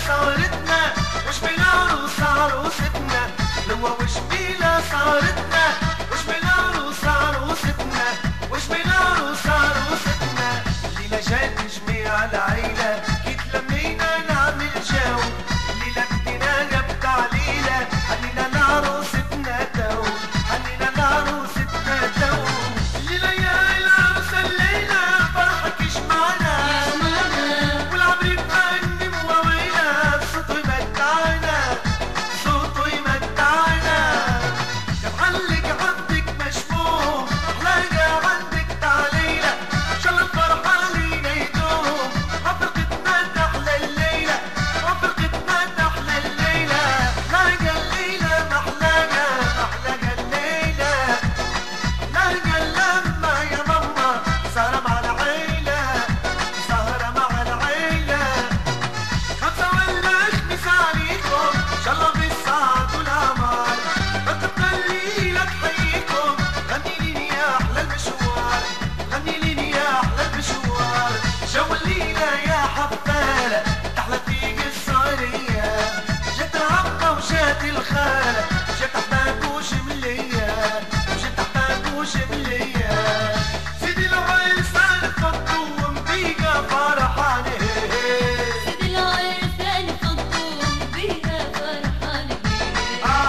صارتنا وشمل عروس عروستنا، لو وشميلة صارتنا وشمل عروس عروستنا، وشمل عروس عروستنا. الليلة جات تجميع العيلة كي تلمينا نعمل جو، الليلة بدينا نبت عليلة حنينا لعروستنا تو، حنينا لعروستنا تو. الليلة يا العروسة الليلة فرحك يجمعنا، والعبريت غني مواويلة صوته يمتعنا، صوته يمتعنا. يا معلق عندك مشموم أحلاقة عندك تعليلة، إن شاء الله الفرحة علينا يدوم، عفرقتنا تحلى الليلة، عفرقتنا تحلى الليلة. أحلاقة الليلة محلاقة، محلاقة الليلة، محلاقة اللمة يا ماما، سهرة مع العيلة، سهرة مع العيلة. خمسة ولا خميس عليكم إن شاء الله بالسعد والأمان، رتبنا الليلة تحييكم، غني ليني يا أحلى المشوار، غني ليني يا أحلى المشوار. جو الليلة يا حفالة تحلى في قصارية، جت عمة وجات الخالة، جت أحباب وجملية، جت أحباب وجملية. سيدي العرس الفضو ومبيقى فرحان، سيدي العرس الفضو بيها فرحان بيها.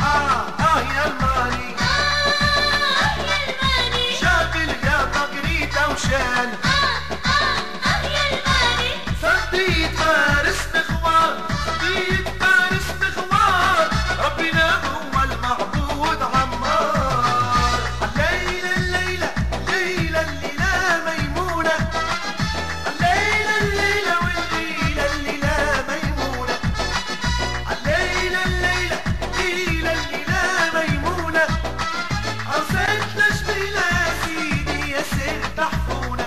يا الماني يا الماني، جاب لها بقريته وشان، يا الماني. صديق فارس مخوار، صديق فارس مخوار، ربنا هو المعبود عمار. الليلة الليلة الليلة الليلة ميمونة، الليلة الليلة والليلة الليلة ميمونة، الليلة الليلة الليلة الليلة ميمونة. عرستنا جميلة يا سيدي يا سير تحفونا،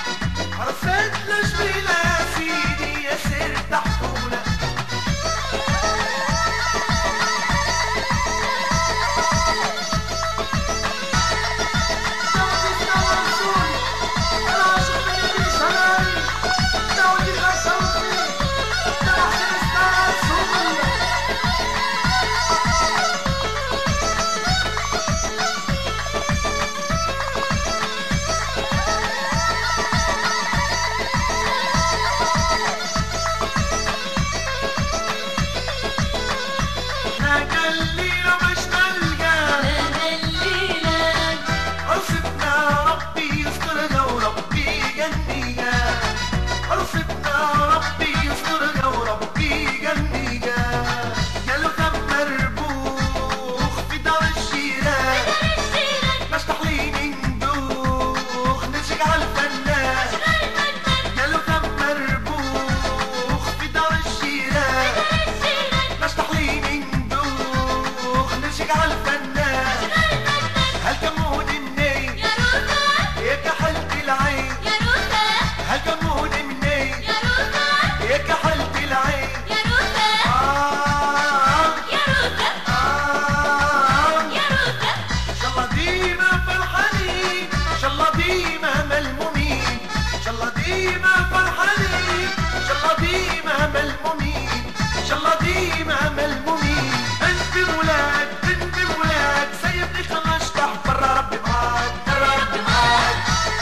عرستنا جميلة يا سيدي يا سير تحفونا. نلقى الليلة مش نلقى، أنا الليلة عرستنا ربي يسترها وربي يجنيها، عرستنا ربي يسترها وربي يجنيها. قالوا كم مربوخ في دار الجيران، باش تحليني ندوخ نشق عالفنان. قالوا كم مربوخ في دار الجيران، باش تحليني ندوخ نشق عالفنان. هالكمون منين يا روتا، يا كحلت العين، يا روتا، هالكمون منين يا روتا، يا كحلت العين. يا روتا، يا روتا، يا روتا. ان شاء الله ديما فرحانين، ان شاء الله ديما ملمومين، ان شاء الله ديما فرحانين، ان شاء الله ديما ملمومين، ان شاء الله ديما ملمومين. انت ولاد انت ولاد سيبني خلص تحت برا ربي معاك، برا ربي معاك.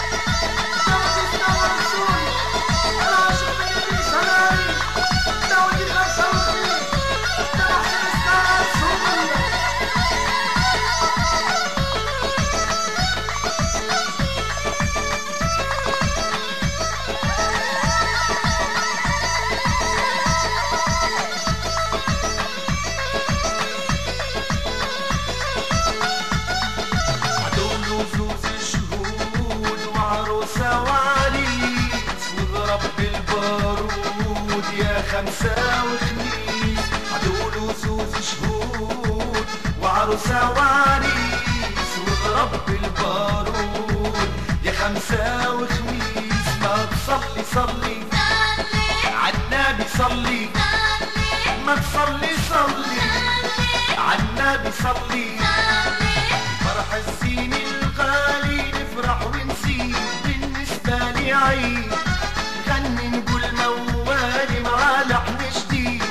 عدول وزوز شهود وعروسة وعريس، وضرب بالبارود يا خمسة وخميس. عدول وزوز شهود وعروسة وعريس، وضرب بالبارود يا خمسة وخميس. ما تصلي صلي عالنبي صلي، ما تصلي صلي عالنبي صلي. فرح الزين الغالي نفرح ونسيب، بالنسبة لي عيد غني نقول موالي مع لحن جديد.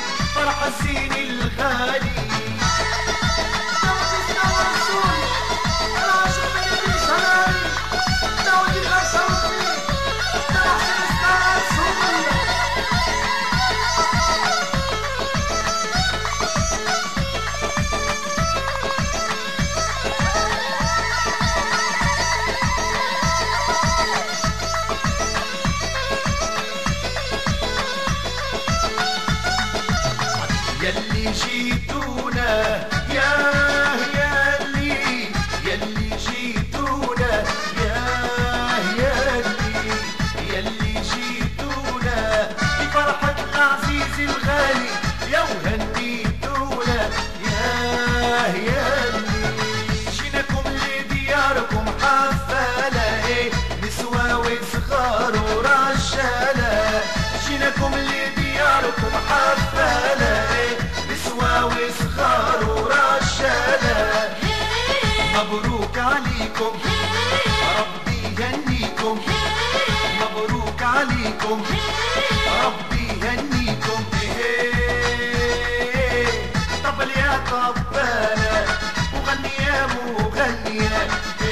عليكم ربي يهنيكم مبروك عليكم ربي يهنيكم طبل يا طبالة وغني يا مغنية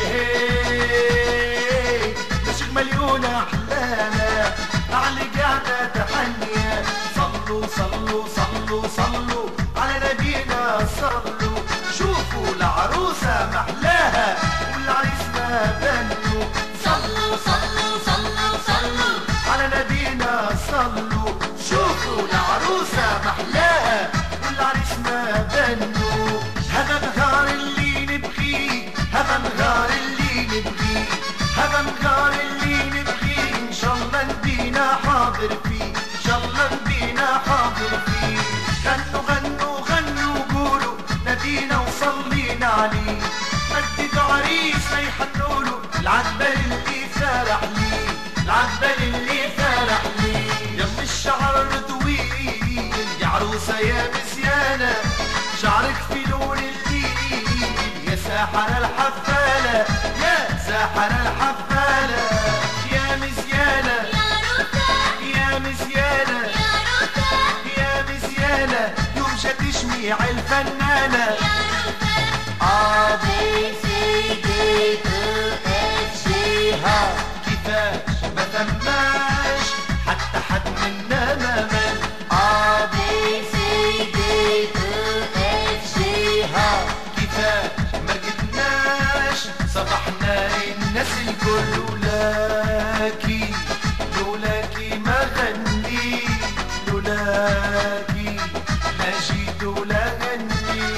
مش مليون أحلامة على قاعدة تحنية صلوا صلوا صلوا صلوا على نبينا صلوا شوفوا العروسة محلاها والعريس ما بنوا صلوا صلوا صلوا صلوا على نبينا صلوا شوفوا العروسة محلاها والعريس ما بنوا هذا النهار اللي نبغيه هذا النهار اللي نبغيه هذا النهار اللي نبغيه ان شاء الله نبينا حاضر فيه ان شاء الله نبينا حاضر فيه غنوا غنوا غنوا قولوا نبينا وصلينا عليه مجدوا عريس يحنوا له العقبة اللي فرح ليه العقبة اللي فرح ليه يم الشعر طويل يا عروسة يا مزيانة شعرك في لون الليل يا ساحر الحفالة يا ساحر الحفالة يا مزيانة يا روسة يا مزيانة يا روسة يا مزيانة يوم تشميع الفنانة يا روسة A B C D E F G H كيفاش ما ثماش حتى حد منا ما مل A B C D E F G H كيفاش ما قلناش صبحنا الناس الكل لولاكي لولاكي ما غني لولاكي لا جيت ولا غني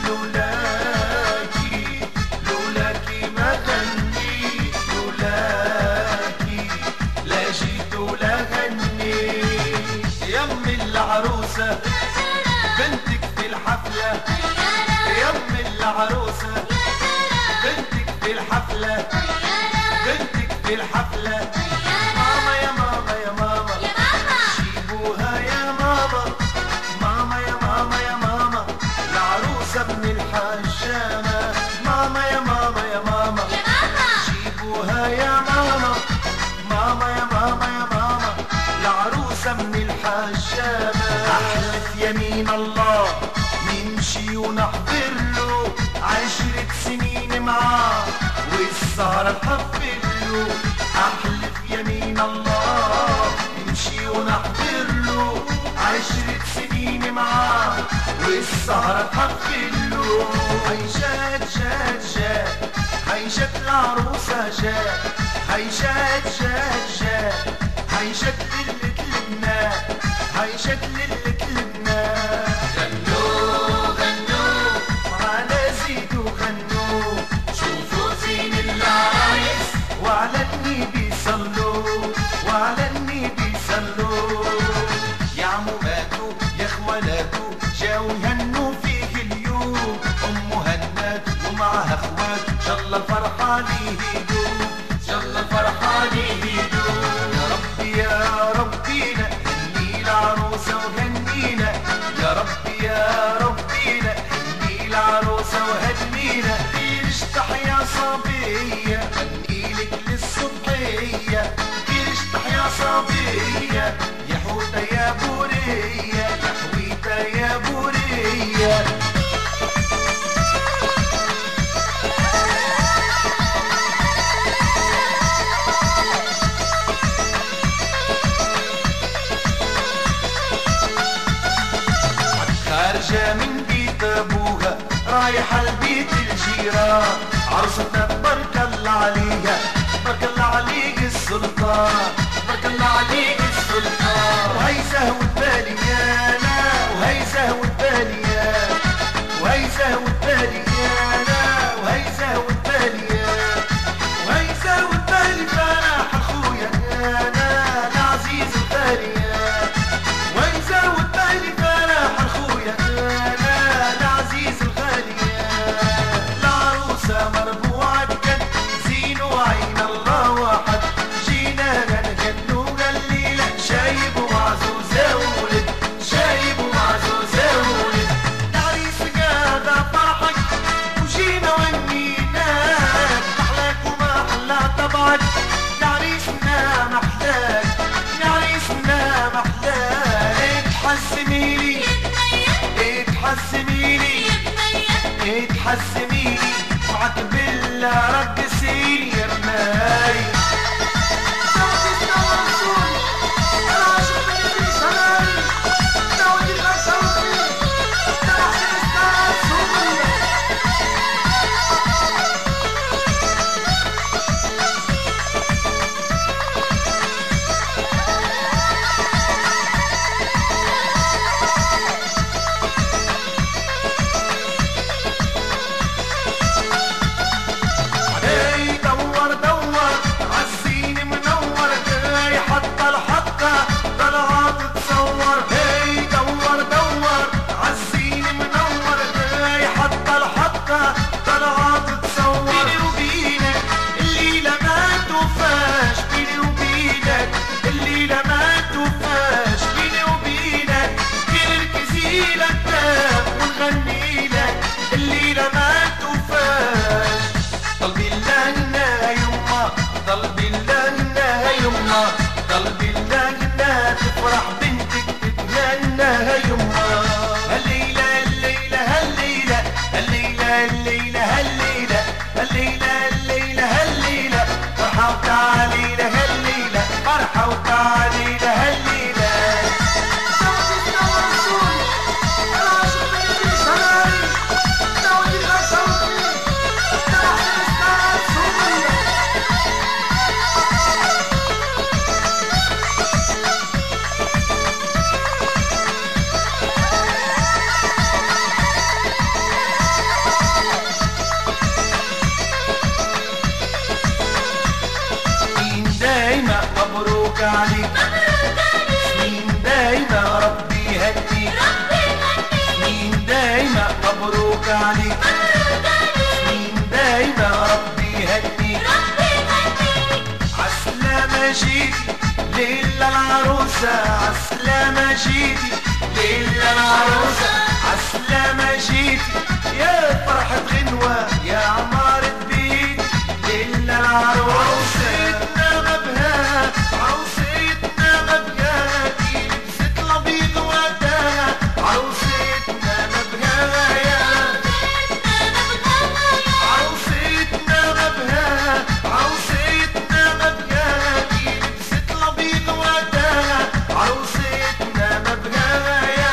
لولاكي لولاكي ما غني لولاكي لا جيت ولا غني يم العروسة بنتك في الحفلة يم العروسة بنتك في الحفلة بنتك في الحفلة ماما يا ماما يا ماما يا ماما جيبوها يا ماما ماما يا ماما يا ماما العروسة من الحجامة ماما يا ماما يا ماما يا ماما جيبوها يا ماما ماما يا ماما يا ماما العروسة من الحجامة أحلف يمين الله نمشي ونحضر له 10 سنين معاه والسهرة نحضر له أحلف يمين الله نمشي ونحضر له 10 سنين معاه والسهرة نحضر له هي جات جات جات هي جات العروسة جات هي جات جات جات هي جات للي كلمنا هي جات للي كلمنا غنوا غنوا معنا زيدوا غنوا شوفوا زين العرايس وعلى النبي صلوا وعلى النبي صلوا يا عموماتو يا اخواناتو جاو يهنوا فيه اليوم امه هنات ومعها اخوات ان شاء الله الفرحة يهيدو ان شاء الله الفرحة يهيدو يا ربي يا ربينا هني العروسة وهنينا يا ربي يا ربينا هني العروسة وهنينا كيرش تحيا صبية هنيلك للصبحية كيرش تحيا صبية يا حوتة يا بورية يا حويتة يا بورية خارجة من بيت ابوها رايحة لبيت الجيران عروسة تبارك الله عليها تبارك الله عليك السلطان تبارك الله عليك السلطان وهي زهوة باليانا وهي زهوة باليانا وهي زهوة باليانا وهي زهوة باليانا وهي زهوة بالي فرح اخويا انا العزيز الغاليان وهي زهوة بالي فرح اخويا انا العزيز الغاليان العروسة مربوعة بجد زين وعين الله واحد جينا نغنوا الليلة اتحسميلي اتحسميلي اتحسميلي معك بالله رقصيلي يا بناي. تفرح بنتك تتمنى يما. هالليلة الليلة هالليلة هالليلة الليلة هالليلة هالليلة الليلة هالليلة فرحة وتعاليلة هالليلة فرحة وتعاليلة هالليلة. مبروك عليك سنين دايما ربي يهديك سنين دايما مبروك عليك سنين دايما ربي يهديك. عالسلامة جيتي ليلة العروسة عالسلامة جيتي ليلة العروسة عالسلامة جيتي يا فرحة غنوة يا عمارة بيت ليلة العروسة. عروستنا مبهاكي لبست الابيض وداها عروستنا مبهايا عروستنا مبهاها عروستنا مبهاكي لبست الابيض وداها عروستنا مبهايا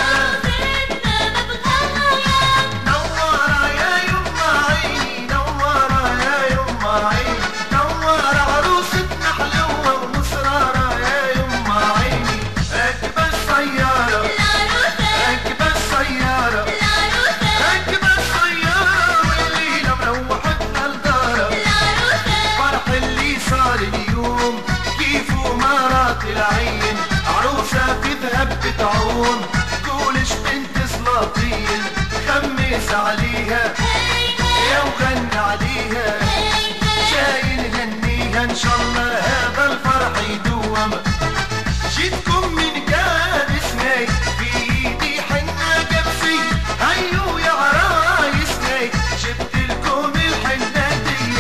نورة يا يما عيني نورة يا يما عيني نورة عروستنا حلوة ومصرارة يا يما عيني. راكبة السيارة راكبة السيارة راكبة السيارة والليلة مروحتنا الدارة. فرح اللي صار اليوم كيفه ما راط العين عروسة في ذهب بتعوم تقولش بنت سلاطين خمس عليها يا وغنى عليها جاي نهنيها ان شاء الله هذا الفرح يدوم. جيتكم من كابس ناي في ايدي حنة كبسي هيو يا عرايس ناي جبت لكم الحنة دي.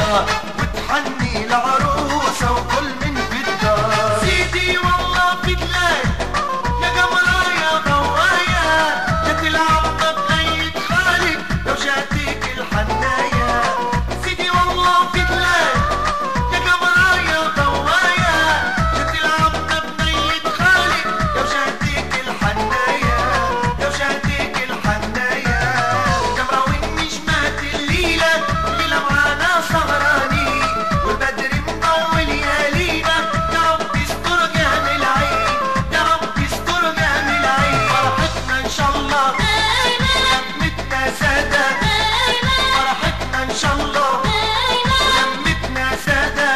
الله وتحني العروسة وكل من في الدار. سيدي والله بدلك يا قمرة يا ضوايا، جت العبطة بأيد خالك لو جاتك الحنايا. سيدي والله بدلك يا قمرة يا ضوايا، جت العبطة بأيد خالك لو جاتك الحنايا، لو جاتك الحنايا. قمرة والنجمات الليلة الليلة معانا سهرانين، والبدر مضوي ليالينا، يا رب يستر جميل العين، يا رب يستر جميل العين. فرحتنا ان شاء الله لمتنا سادة، فرحتنا ان شاء الله لمتنا سادة.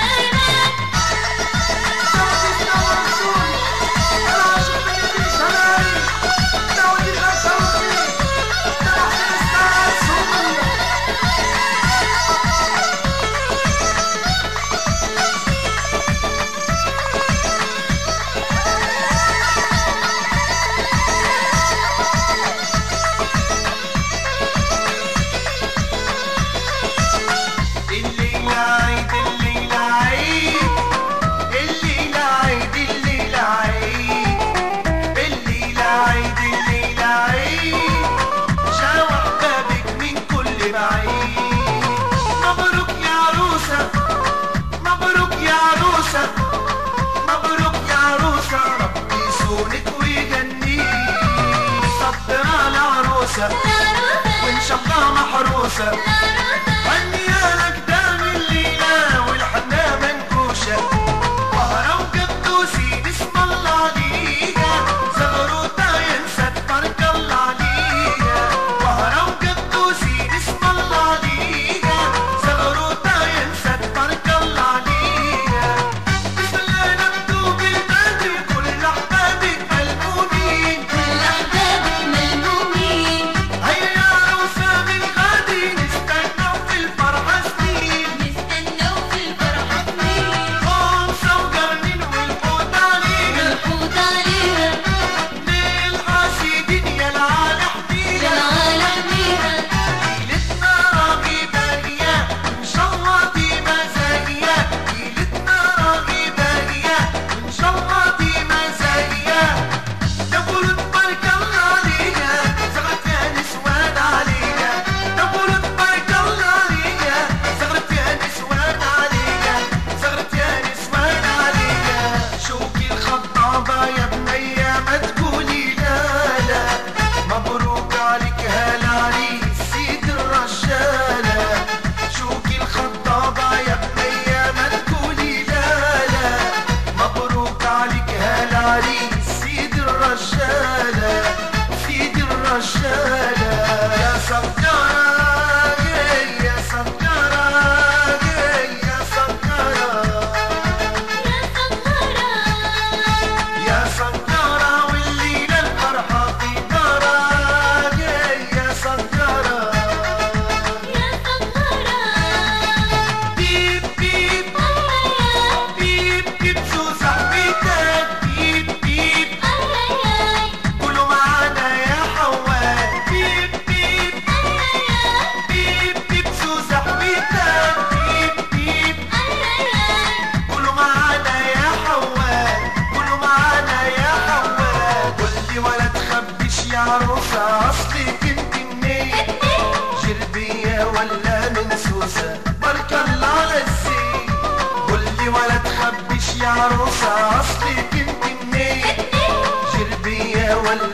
مبروك يا عروسة، ربي يصونك ويغنيك، صبرا العروسة وإن شاء الله محروسة. هنيالك دام الليلة والحنا منكوشة، وهرة وقدوسين اسم الله عليها، زغروطة ينسى تبارك الله عليها. وهرة وقدوسين اسم الله عليها، زغروطة ينسى تبارك الله عليها. بسم الله نبدو بالبدر كل أحبابك ملمومين، كل أحبابك ملمومين. هيا يا عروسة من غادي نستنوا في الفرحة سنين، نستنوا في الفرحة سنين، خمسة وقرنين والحوت عليها، والحوت عليها للحاسدين يا العال حميها. جمال حميها. ليلتنا راغبة هي إن شاء الله ديما زاهية، ليلتنا راغبة هي إن شاء الله ديما زاهية. تقولوا تبارك الله عليها، زغرت يا نسوان عليها، تقولوا تبارك الله عليها، زغرت يا نسوان عليها، زغرت يا نسوان عليها. شوفي الخطابة يا بنية ما تقولي لا لا، مبروك عليك هالعريس سيد الرجالة. شوفي الخطابة يا بنية ما تقولي لا لا، مبروك عليك هالعريس سيد الرجالة، سيد الرجالة. يا سكرة يا سكرة يا سكرة يا يا سكرة سكرة والليلة الفرحة في دارك، يا سكرة. يا سكرة. بيب بيب بيب بيب شو صاحبتك، بيب بيب قولوا معانا يا حواء. بيب بيب بيب بيب شو صاحبتك، بيب بيب قولوا معانا يا حواء، قولوا معانا يا حواء. قولي ولا تخبيش يا عروسة أصلك انت منين، جربية ولا من سوسة، بارك الله على الزين. قولي ولا تخبيش يا عروسة أصلك انت منين، جربية ولا